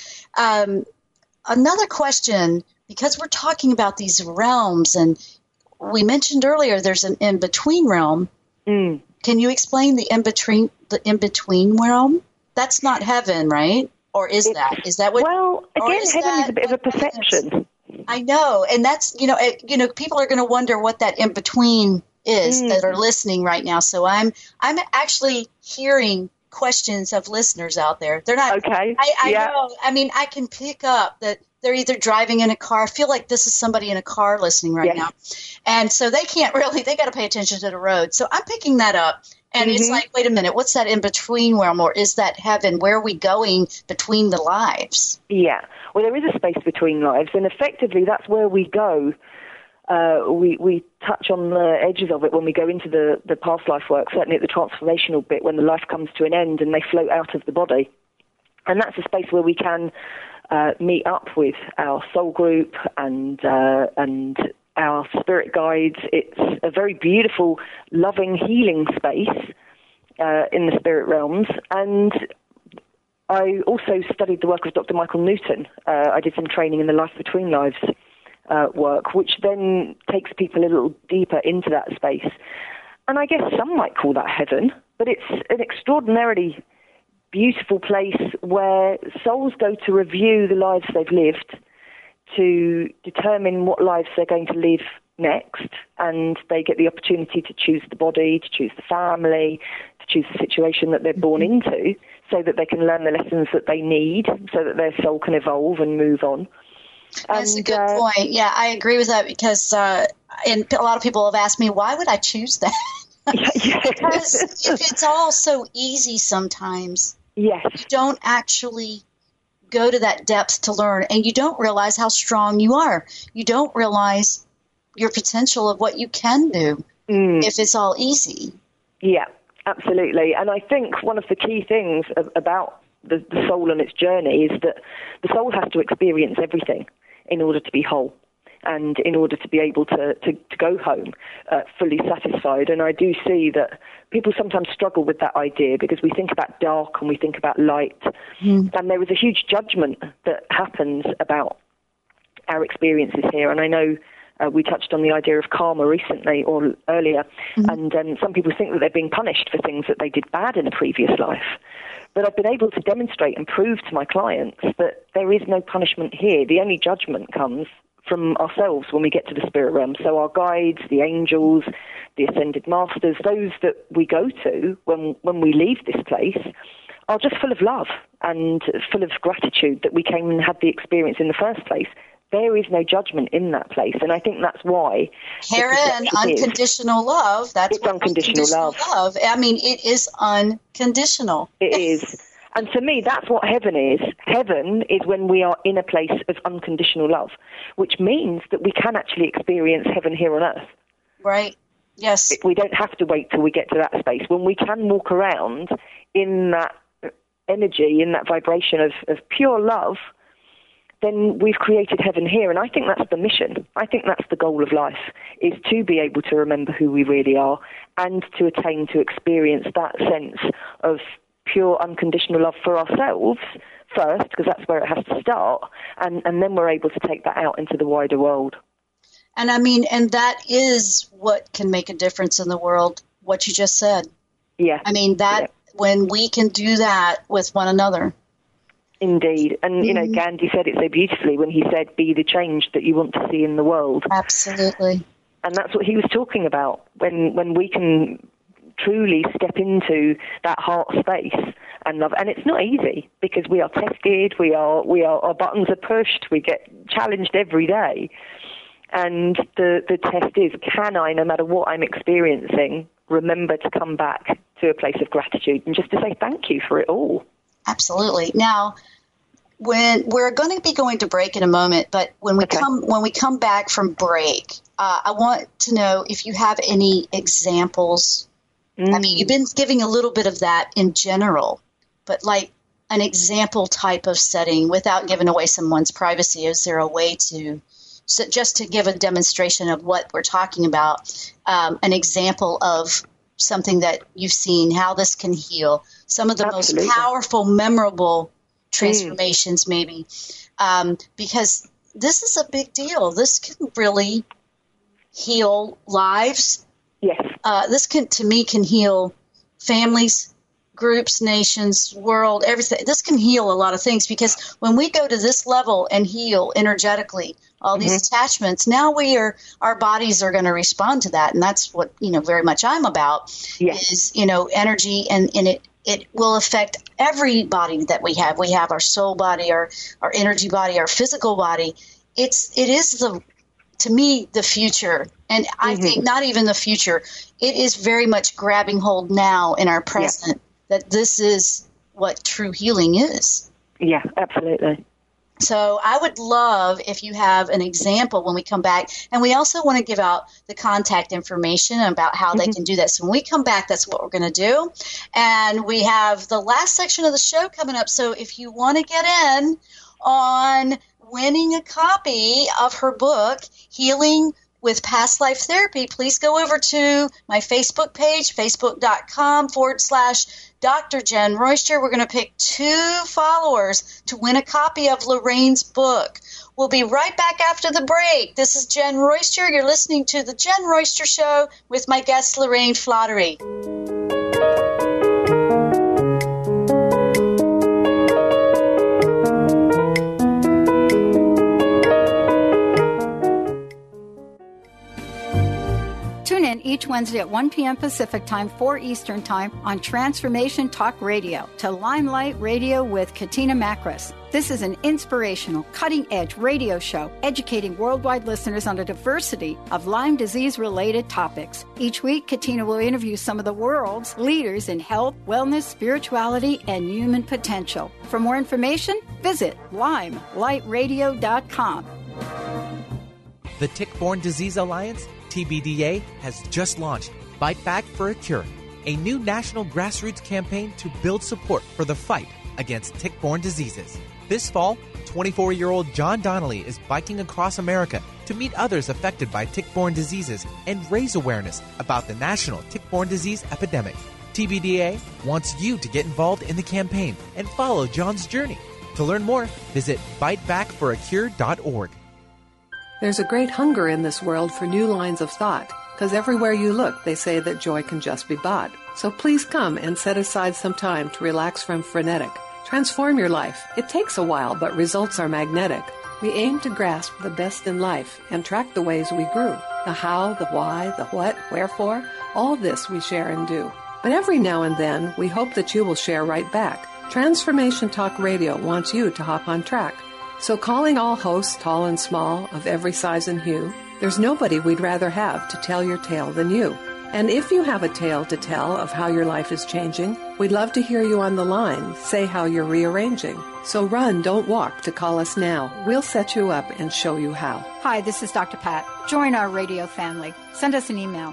Another question, because we're talking about these realms, and we mentioned earlier there's an in-between realm. Can you explain the in-between realm? that's not heaven, right? Or is that? Is that what? Well, again, heaven is a bit of a perception. I know, and that's people are going to wonder what that in between is that are listening right now. So I'm actually hearing questions of listeners out there. They're not okay. I know. I mean, I can pick up that they're either driving in a car. I feel like this is somebody in a car listening right now, and so they can't really. They got to pay attention to the road. So I'm picking that up. And it's like, wait a minute, what's that in-between realm, or is that heaven? Where are we going between the lives? Yeah, well, there is a space between lives, and effectively that's where we go. We touch on the edges of it when we go into the past life work, certainly at the transformational bit, when the life comes to an end and they float out of the body. And that's a space where we can meet up with our soul group and our spirit guides. It's a very beautiful, loving, healing space in the spirit realms. And I also studied the work of Dr. Michael Newton. I did some training in the Life Between Lives work, which then takes people a little deeper into that space. And I guess some might call that heaven, but it's an extraordinarily beautiful place where souls go to review the lives they've lived, to determine what lives they're going to live next, and they get the opportunity to choose the body, to choose the family, to choose the situation that they're born into, so that they can learn the lessons that they need, so that their soul can evolve and move on. That's a good point. Yeah, I agree with that, because and a lot of people have asked me, why would I choose that? Because if it's all so easy sometimes, you don't actually go to that depth to learn, and you don't realize how strong you are. You don't realize your potential of what you can do if it's all easy. Yeah, absolutely. And I think one of the key things about the soul and its journey is that the soul has to experience everything in order to be whole and in order to be able to go home fully satisfied. And I do see that people sometimes struggle with that idea, because we think about dark and we think about light. And there is a huge judgment that happens about our experiences here. And I know we touched on the idea of karma recently or earlier, and some people think that they're being punished for things that they did bad in a previous life. But I've been able to demonstrate and prove to my clients that there is no punishment here. The only judgment comes from ourselves when we get to the spirit realm. So our guides, the angels, the ascended masters, those that we go to when we leave this place, are just full of love and full of gratitude that we came and had the experience in the first place. There is no judgment in that place, and I think that's why. Hera and unconditional love, that's what unconditional love. I mean, it is unconditional. It is. And for me, that's what heaven is. Heaven is when we are in a place of unconditional love, which means that we can actually experience heaven here on earth. Right. Yes. We don't have to wait till we get to that space. When we can walk around in that energy, in that vibration of pure love, then we've created heaven here. And I think that's the mission. I think that's the goal of life, is to be able to remember who we really are and to attain to experience that sense of pure unconditional love for ourselves first, because that's where it has to start, and then we're able to take that out into the wider world. And I mean, and that is what can make a difference in the world, what you just said. Yeah. I mean, that when we can do that with one another. Indeed. And, you know, Gandhi said it so beautifully when he said, be the change that you want to see in the world. Absolutely. And that's what he was talking about, when we can truly step into that heart space and love. And it's not easy, because we are tested, our buttons are pushed, we get challenged every day. And the test is, can I, no matter what I'm experiencing, remember to come back to a place of gratitude and just to say thank you for it all. Absolutely. Now, when we're going to be going to break in a moment, but when we come back from break, I want to know if you have any examples. I mean, you've been giving a little bit of that in general, but like an example type of setting without giving away someone's privacy. Is there a way to, so just to give a demonstration of what we're talking about, an example of something that you've seen, how this can heal, some of the most powerful, memorable transformations maybe, because this is a big deal. This can really heal lives. Yes. This can heal families, groups, nations, world, everything. This can heal a lot of things, because when we go to this level and heal energetically all these attachments, now our bodies are going to respond to that. And that's what, very much I'm about is, energy, and it will affect every body that we have. We have our soul body, our energy body, our physical body. It is to me, the future. And I think not even the future. It is very much grabbing hold now in our present that this is what true healing is. Yeah, absolutely. So I would love if you have an example when we come back. And we also want to give out the contact information about how they can do that. So when we come back, that's what we're going to do. And we have the last section of the show coming up. So if you want to get in on winning a copy of her book, Healing with Past Life Therapy, please go over to my Facebook page, facebook.com/Dr. Jen Royster. We're going to pick 2 followers to win a copy of Lorraine's book. We'll be right back after the break. This is Jen Royster. You're listening to The Jen Royster Show with my guest, Lorraine Flattery. Tune in each Wednesday at 1 p.m. Pacific Time, 4 Eastern Time on Transformation Talk Radio to Limelight Radio with Katina Makris. This is an inspirational, cutting-edge radio show educating worldwide listeners on a diversity of Lyme disease-related topics. Each week, Katina will interview some of the world's leaders in health, wellness, spirituality, and human potential. For more information, visit limelightradio.com. The Tick-Borne Disease Alliance, TBDA, has just launched Bite Back for a Cure, a new national grassroots campaign to build support for the fight against tick-borne diseases. This fall, 24-year-old John Donnelly is biking across America to meet others affected by tick-borne diseases and raise awareness about the national tick-borne disease epidemic. TBDA wants you to get involved in the campaign and follow John's journey. To learn more, visit bitebackforacure.org. There's a great hunger in this world for new lines of thought, because everywhere you look, they say that joy can just be bought. So please come and set aside some time to relax from frenetic. Transform your life. It takes a while, but results are magnetic. We aim to grasp the best in life and track the ways we grew. The how, the why, the what, wherefore, all this we share and do. But every now and then, we hope that you will share right back. Transformation Talk Radio wants you to hop on track. So calling all hosts, tall and small, of every size and hue, there's nobody we'd rather have to tell your tale than you. And if you have a tale to tell of how your life is changing, we'd love to hear you on the line say how you're rearranging. So run, don't walk to call us now. We'll set you up and show you how. Hi, this is Dr. Pat. Join our radio family. Send us an email,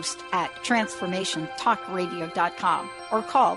host@transformationtalkradio.com, or call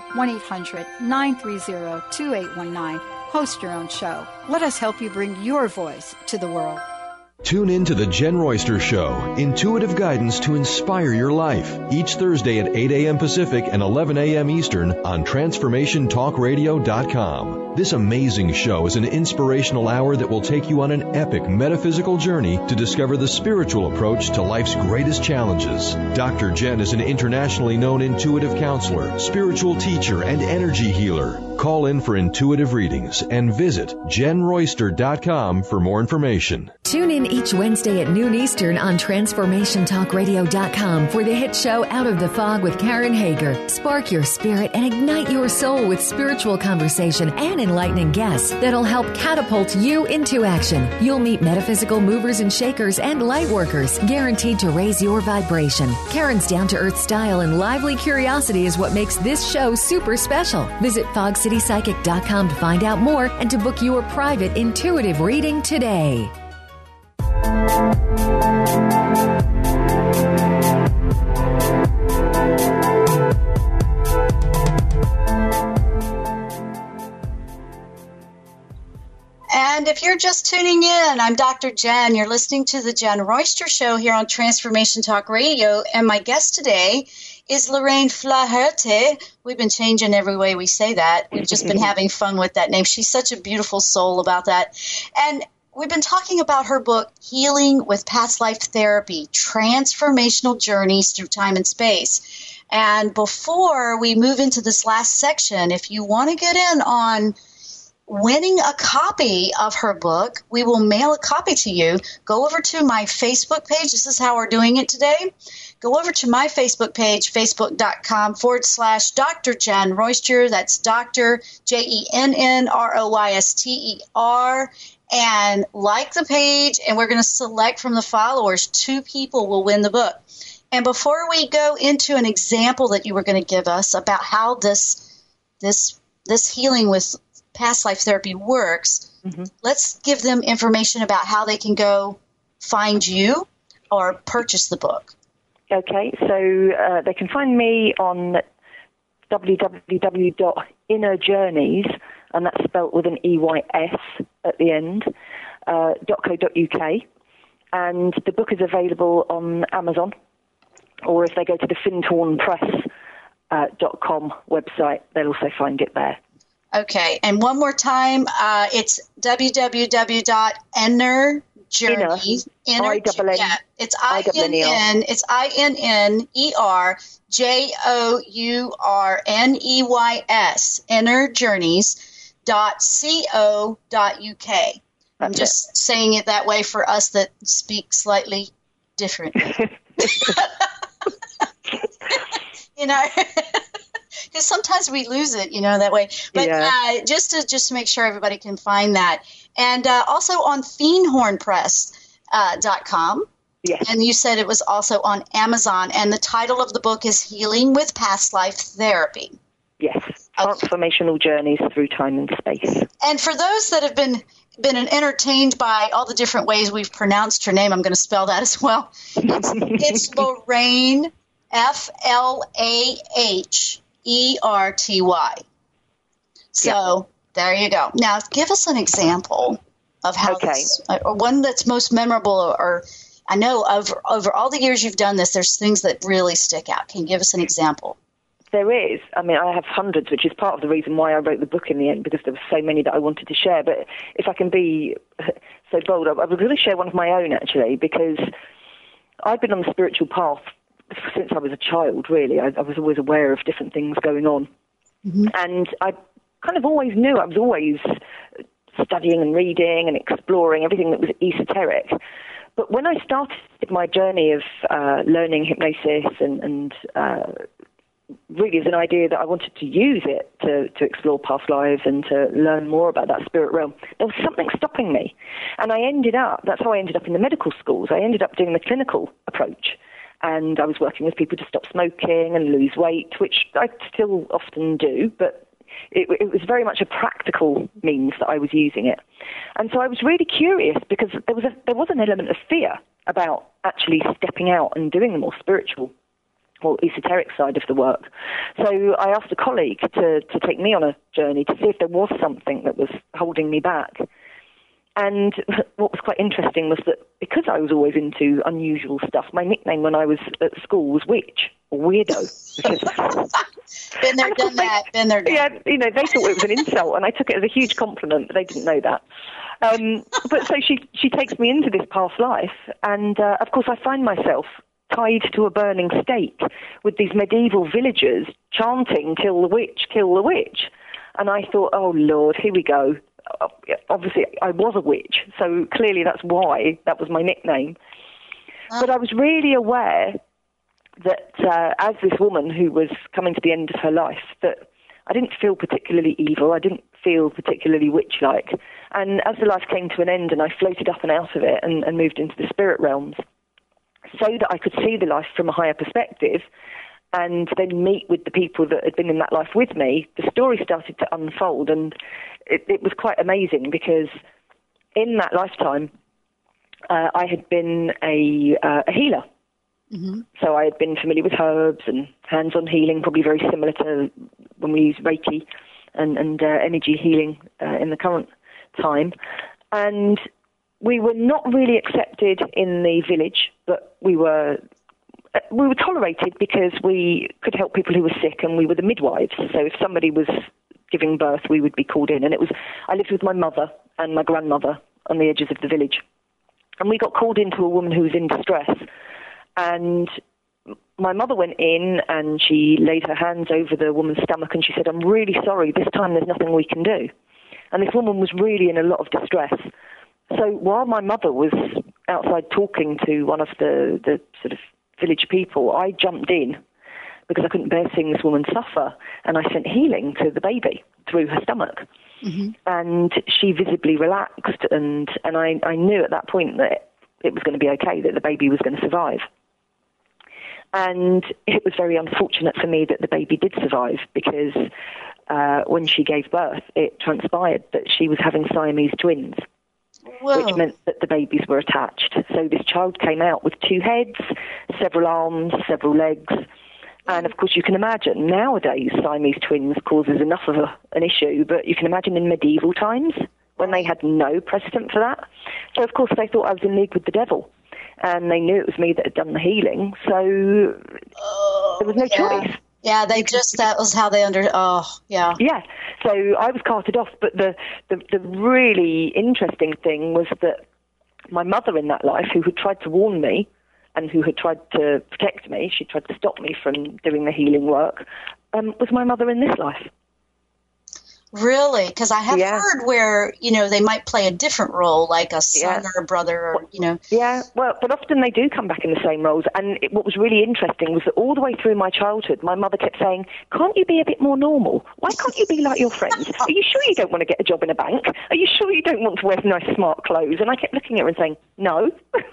1-800-930-2819. Host your own show. Let us help you bring your voice to the world. Tune in to The Jen Royster Show, intuitive guidance to inspire your life, each Thursday at 8 a.m. Pacific and 11 a.m. Eastern on TransformationTalkRadio.com. This amazing show is an inspirational hour that will take you on an epic metaphysical journey to discover the spiritual approach to life's greatest challenges. Dr. Jen is an internationally known intuitive counselor, spiritual teacher, and energy healer. Call in for intuitive readings and visit JenRoyster.com for more information. Tune in each Wednesday at noon Eastern on TransformationTalkRadio.com for the hit show Out of the Fog with Karen Hager. Spark your spirit and ignite your soul with spiritual conversation and enlightening guests that'll help catapult you into action. You'll meet metaphysical movers and shakers and light workers, guaranteed to raise your vibration. Karen's down-to-earth style and lively curiosity is what makes this show super special. Visit FogCityPsychic.com to find out more and to book your private intuitive reading today. And if you're just tuning in, I'm Dr. Jen. You're listening to The Jen Royster Show here on Transformation Talk Radio. And my guest today is Lorraine Flaherty. We've been changing every way we say that. We've just been having fun with that name. She's such a beautiful soul about that. And we've been talking about her book, Healing with Past Life Therapy, Transformational Journeys Through Time and Space. And before we move into this last section, if you want to get in on winning a copy of her book, we will mail a copy to you. Go over to my Facebook page. This is how we're doing it today. Go over to my Facebook page, facebook.com/Dr. Jen Royster. That's Dr. JENNROYSTER. And like the page, and we're going to select from the followers 2 people will win the book. And before we go into an example that you were going to give us about how this healing with past life therapy works, let's give them information about how they can go find you or purchase the book. Okay, so they can find me on www.innerjourneys, and that's spelt with an EYS at the end, .co.uk. And the book is available on Amazon, or if they go to the fintornpress.com website, they'll also find it there. Okay, and one more time, it's www.innerjourneys. It's INNERJOURNEYS, innerjourneys.co.uk. I'm just saying it that way for us that speak slightly differently. Because sometimes we lose it, that way. But just to make sure everybody can find that. And also on FiendhornPress.com. Yes. And you said it was also on Amazon. And the title of the book is Healing with Past Life Therapy. Yes. Transformational Journeys Through Time and Space. And for those that have been entertained by all the different ways we've pronounced her name, I'm going to spell that as well. It's Lorraine, FLAHERTY. So there you go. Now give us an example of how or one that's most memorable, or I know over all the years you've done this, there's things that really stick out. Can you give us an example? There is. I mean, I have hundreds, which is part of the reason why I wrote the book in the end, because there were so many that I wanted to share. But if I can be so bold, I was going to share one of my own, actually, because I've been on the spiritual path since I was a child, really. I was always aware of different things going on. Mm-hmm. And I kind of always knew, I was always studying and reading and exploring everything that was esoteric. But when I started my journey of learning hypnosis and really as an idea that I wanted to use it to explore past lives and to learn more about that spirit realm, there was something stopping me. And that's how I ended up in the medical schools. I ended up doing the clinical approach. And I was working with people to stop smoking and lose weight, which I still often do, but it was very much a practical means that I was using it. And so I was really curious because there was an element of fear about actually stepping out and doing the more spiritual or esoteric side of the work. So I asked a colleague to take me on a journey to see if there was something that was holding me back. And what was quite interesting was that because I was always into unusual stuff, my nickname when I was at school was Witch, or Weirdo. Been there, done that. Been there, done. Yeah, they thought it was an insult, and I took it as a huge compliment, but they didn't know that. But so she takes me into this past life, and of course I find myself tied to a burning stake with these medieval villagers chanting, "Kill the witch, kill the witch." And I thought, oh Lord, here we go. Obviously, I was a witch, so clearly that's why that was my nickname. But I was really aware that as this woman who was coming to the end of her life, that I didn't feel particularly evil. I didn't feel particularly witch-like. And as the life came to an end and I floated up and out of it and moved into the spirit realms, so that I could see the life from a higher perspective and then meet with the people that had been in that life with me, the story started to unfold. And it was quite amazing because in that lifetime, I had been a healer. Mm-hmm. So I had been familiar with herbs and hands-on healing, probably very similar to when we use Reiki and energy healing in the current time. And we were not really accepted in the village, but we were tolerated because we could help people who were sick, and we were the midwives. So if somebody was giving birth, we would be called in. And I lived with my mother and my grandmother on the edges of the village. And we got called into a woman who was in distress. And my mother went in and she laid her hands over the woman's stomach and she said, "I'm really sorry, this time there's nothing we can do." And this woman was really in a lot of distress. So while my mother was outside talking to one of the sort of village people, I jumped in because I couldn't bear seeing this woman suffer, and I sent healing to the baby through her stomach. Mm-hmm. And she visibly relaxed, and I knew at that point that it was going to be okay, that the baby was going to survive. And it was very unfortunate for me that the baby did survive, because when she gave birth, it transpired that she was having Siamese twins. Whoa. Which meant that the babies were attached. So this child came out with 2 heads, several arms, several legs. And, of course, you can imagine nowadays Siamese twins causes enough of an issue, but you can imagine in medieval times when they had no precedent for that. So, of course, they thought I was in league with the devil, and they knew it was me that had done the healing, so there was no choice. Yeah, that was how they yeah. Yeah, so I was carted off, but the really interesting thing was that my mother in that life, who had tried to warn me, and who had tried to protect me, she tried to stop me from doing the healing work, was my mother in this life. Really? Because I have heard where, they might play a different role, like a son or a brother, or, Yeah, well, but often they do come back in the same roles. And what was really interesting was that all the way through my childhood, my mother kept saying, "Can't you be a bit more normal? Why can't you be like your friends? Are you sure you don't want to get a job in a bank? Are you sure you don't want to wear nice, smart clothes?" And I kept looking at her and saying, "No."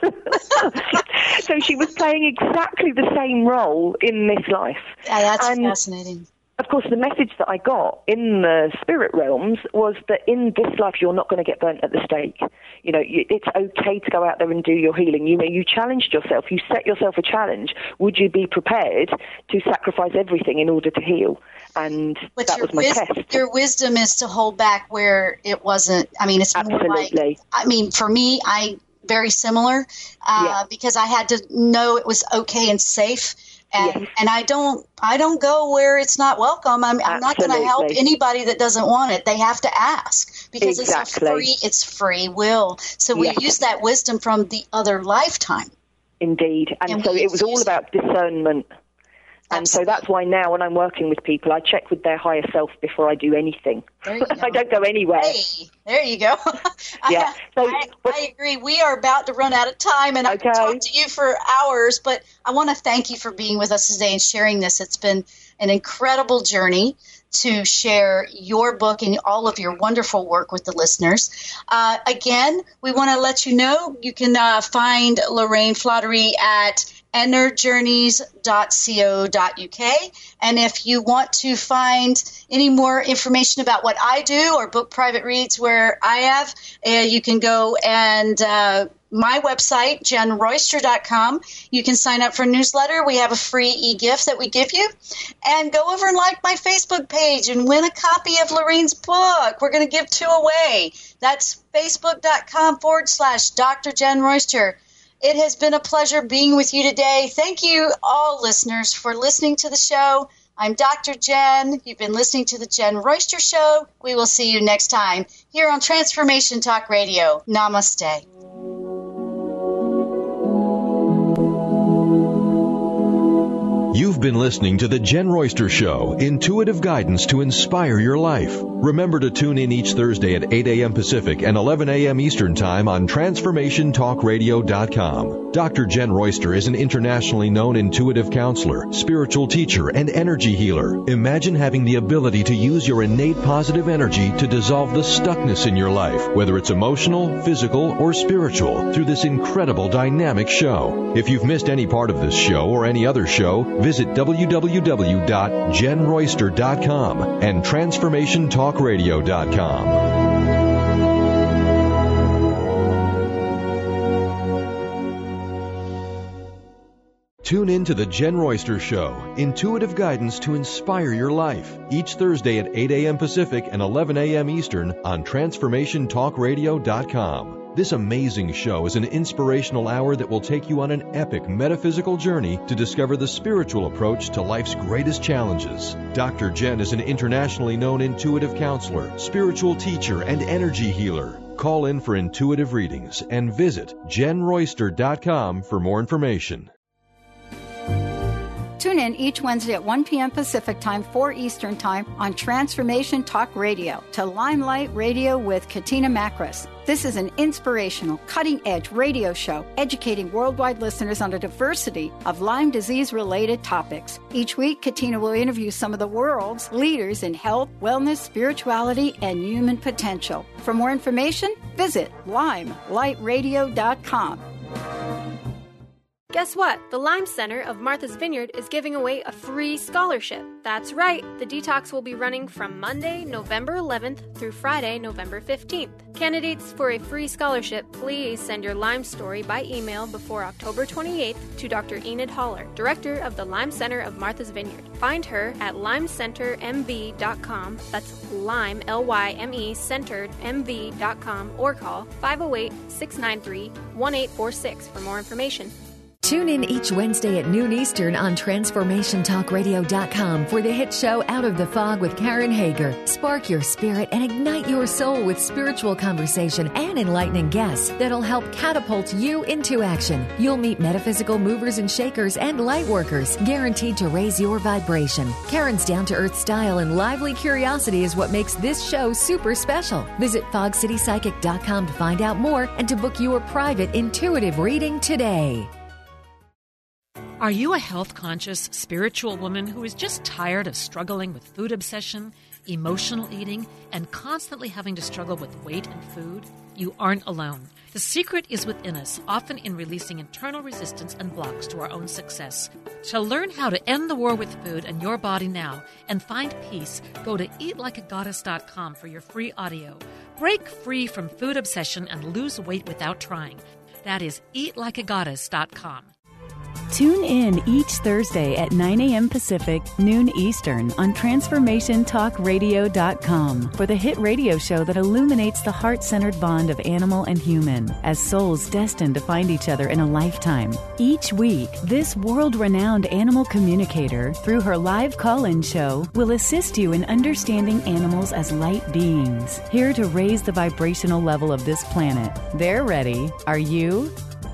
So she was playing exactly the same role in this life. Yeah, that's fascinating. Of course, the message that I got in the spirit realms was that in this life, you're not going to get burnt at the stake. It's okay to go out there and do your healing. You challenged yourself. You set yourself a challenge. Would you be prepared to sacrifice everything in order to heal? And that was my test. Your wisdom is to hold back where it wasn't. I mean, it's absolutely. More like, for me, very similar because I had to know it was okay and safe. And I don't go where it's not welcome. I'm not going to help anybody that doesn't want it. They have to ask, because it's free will. So we use that wisdom from the other lifetime. Indeed. And so it was all about discernment. And so that's why now when I'm working with people, I check with their higher self before I do anything. There you go. I don't go anywhere. Hey, there you go. I agree. We are about to run out of time, and I could talk to you for hours, but I want to thank you for being with us today and sharing this. It's been an incredible journey to share your book and all of your wonderful work with the listeners. Again, we want to let you know you can find Lorraine Flattery at enerjourneys.co.uk. And if you want to find any more information about what I do or book private reads where I have, you can go and my website, jenroyster.com. You can sign up for a newsletter. We have a free e-gift that we give you. And go over and like my Facebook page and win a copy of Lorraine's book. We're going to give 2 away. That's facebook.com/Dr. Jen Royster. It has been a pleasure being with you today. Thank you, all listeners, for listening to the show. I'm Dr. Jen. You've been listening to The Jen Royster Show. We will see you next time here on Transformation Talk Radio. Namaste. You've been listening to The Jen Royster Show, intuitive guidance to inspire your life. Remember to tune in each Thursday at 8 a.m. Pacific and 11 a.m. Eastern Time on TransformationTalkRadio.com. Dr. Jen Royster is an internationally known intuitive counselor, spiritual teacher, and energy healer. Imagine having the ability to use your innate positive energy to dissolve the stuckness in your life, whether it's emotional, physical, or spiritual, through this incredible dynamic show. If you've missed any part of this show or any other show, visit www.jenroyster.com and TransformationTalkRadio.com. Tune in to The Jen Royster Show, intuitive guidance to inspire your life, each Thursday at 8 a.m. Pacific and 11 a.m. Eastern on TransformationTalkRadio.com. This amazing show is an inspirational hour that will take you on an epic metaphysical journey to discover the spiritual approach to life's greatest challenges. Dr. Jen is an internationally known intuitive counselor, spiritual teacher, and energy healer. Call in for intuitive readings and visit jenroyster.com for more information. Tune in each Wednesday at 1 p.m. Pacific Time, 4 Eastern Time on Transformation Talk Radio to Limelight Radio with Katina Makris. This is an inspirational, cutting-edge radio show educating worldwide listeners on a diversity of Lyme disease-related topics. Each week, Katina will interview some of the world's leaders in health, wellness, spirituality, and human potential. For more information, visit limelightradio.com. Guess what? The Lyme Center of Martha's Vineyard is giving away a free scholarship. That's right. The detox will be running from Monday, November 11th through Friday, November 15th. Candidates for a free scholarship, please send your Lyme story by email before October 28th to Dr. Enid Haller, Director of the Lyme Center of Martha's Vineyard. Find her at lymecentermv.com. That's Lyme, L-Y-M-E, centeredmv.com, or call 508-693-1846 for more information. Tune in each Wednesday at noon Eastern on TransformationTalkRadio.com for the hit show Out of the Fog with Karen Hager. Spark your spirit and ignite your soul with spiritual conversation and enlightening guests that'll help catapult you into action. You'll meet metaphysical movers and shakers and light workers, guaranteed to raise your vibration. Karen's down-to-earth style and lively curiosity is what makes this show super special. Visit FogCityPsychic.com to find out more and to book your private intuitive reading today. Are you a health-conscious, spiritual woman who is just tired of struggling with food obsession, emotional eating, and constantly having to struggle with weight and food? You aren't alone. The secret is within us, often in releasing internal resistance and blocks to our own success. To learn how to end the war with food and your body now and find peace, go to eatlikeagoddess.com for your free audio. Break free from food obsession and lose weight without trying. That is eatlikeagoddess.com. Tune in each Thursday at 9 a.m. Pacific, noon Eastern on TransformationTalkRadio.com for the hit radio show that illuminates the heart-centered bond of animal and human as souls destined to find each other in a lifetime. Each week, this world-renowned animal communicator, through her live call-in show, will assist you in understanding animals as light beings, here to raise the vibrational level of this planet. They're ready. Are you?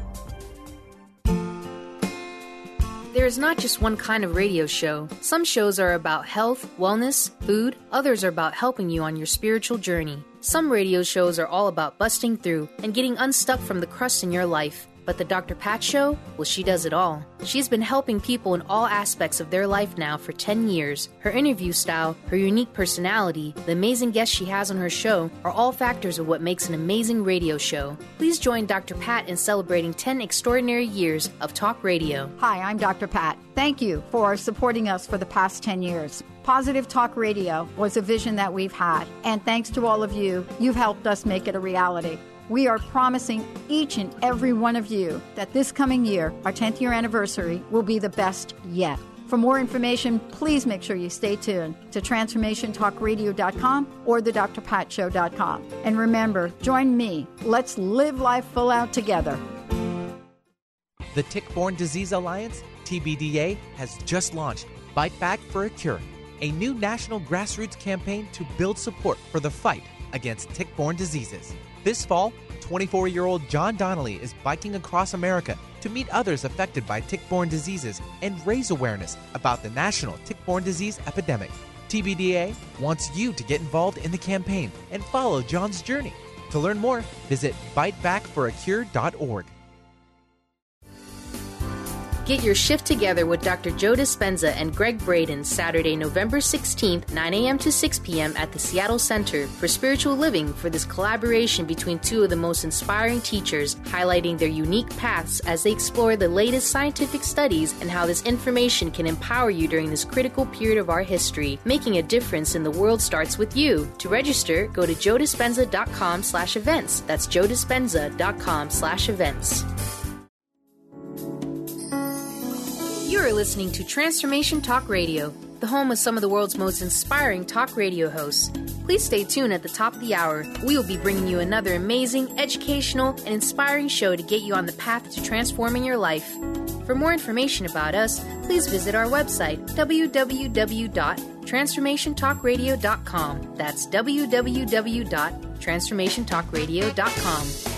There is not just one kind of radio show. Some shows are about health, wellness, food. Others are about helping you on your spiritual journey. Some radio shows are all about busting through and getting unstuck from the crust in your life. But the Dr. Pat Show? Well, she does it all. She's been helping people in all aspects of their life now for 10 years. Her interview style, her unique personality, the amazing guests she has on her show are all factors of what makes an amazing radio show. Please join Dr. Pat in celebrating 10 extraordinary years of talk radio. Hi, I'm Dr. Pat. Thank you for supporting us for the past 10 years. Positive Talk Radio was a vision that we've had, and thanks to all of you, you've helped us make it a reality. We are promising each and every one of you that this coming year, our 10th year anniversary, will be the best yet. For more information, please make sure you stay tuned to TransformationTalkRadio.com or thedrpatshow.com. And remember, join me. Let's live life full out together. The Tick-Borne Disease Alliance, TBDA, has just launched Bite Back for a Cure, a new national grassroots campaign to build support for the fight against tick-borne diseases. This fall, 24-year-old John Donnelly is biking across America to meet others affected by tick-borne diseases and raise awareness about the national tick-borne disease epidemic. TBDA wants you to get involved in the campaign and follow John's journey. To learn more, visit bitebackforacure.org. Get your shift together with Dr. Joe Dispenza and Greg Braden Saturday, November 16th, 9 a.m. to 6 p.m. at the Seattle Center for Spiritual Living for this collaboration between two of the most inspiring teachers, highlighting their unique paths as they explore the latest scientific studies and how this information can empower you during this critical period of our history. Making a difference in the world starts with you. To register, go to joedispenza.com/events. That's joedispenza.com/events. You are listening to Transformation Talk Radio, the home of some of the world's most inspiring talk radio hosts. Please stay tuned at the top of the hour. We will be bringing you another amazing, educational, and inspiring show to get you on the path to transforming your life. For more information about us, please visit our website, www.transformationtalkradio.com. That's www.transformationtalkradio.com. TransformationTalkRadio.com.